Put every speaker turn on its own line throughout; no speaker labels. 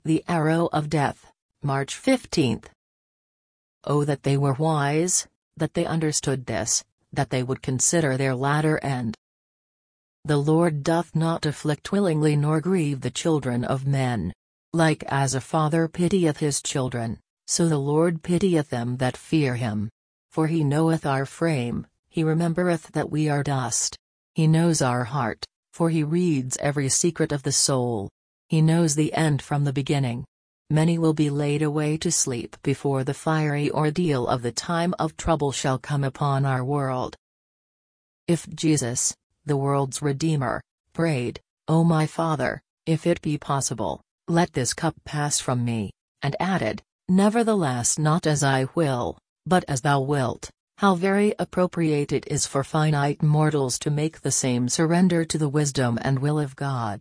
The Arrow of Death, March 15. Oh, that they were wise, that they understood this, that they would consider their latter end. The Lord doth not afflict willingly nor grieve the children of men. Like as a father pitieth his children, so the Lord pitieth them that fear him. For he knoweth our frame, he remembereth that we are dust. He knows our heart, for he reads every secret of the soul. He knows the end from the beginning. Many will be laid away to sleep before the fiery ordeal of the time of trouble shall come upon our world. If Jesus, the world's Redeemer, prayed, "O my Father, if it be possible, let this cup pass from me," and added, "Nevertheless not as I will, but as thou wilt," how very appropriate it is for finite mortals to make the same surrender to the wisdom and will of God.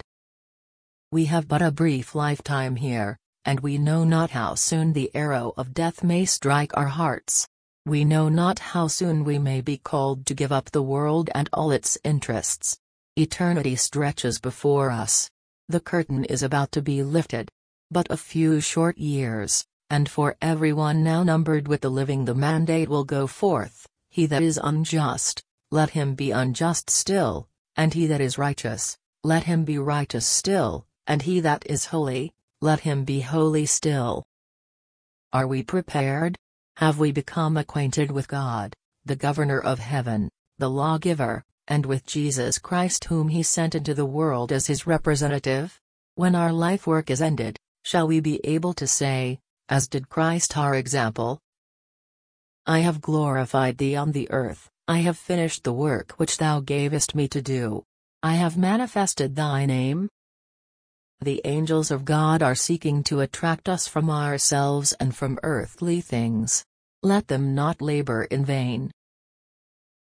We have but a brief lifetime here, and we know not how soon the arrow of death may strike our hearts. We know not how soon we may be called to give up the world and all its interests. Eternity stretches before us. The curtain is about to be lifted. But a few short years, and for everyone now numbered with the living the mandate will go forth, he that is unjust, let him be unjust still, and he that is righteous, let him be righteous still, and he that is holy, let him be holy still. Are we prepared? Have we become acquainted with God, the Governor of heaven, the lawgiver, and with Jesus Christ whom he sent into the world as his representative? When our life work is ended, shall we be able to say, as did Christ our example, "I have glorified thee on the earth, I have finished the work which thou gavest me to do. I have manifested thy name"? The angels of God are seeking to attract us from ourselves and from earthly things. Let them not labor in vain.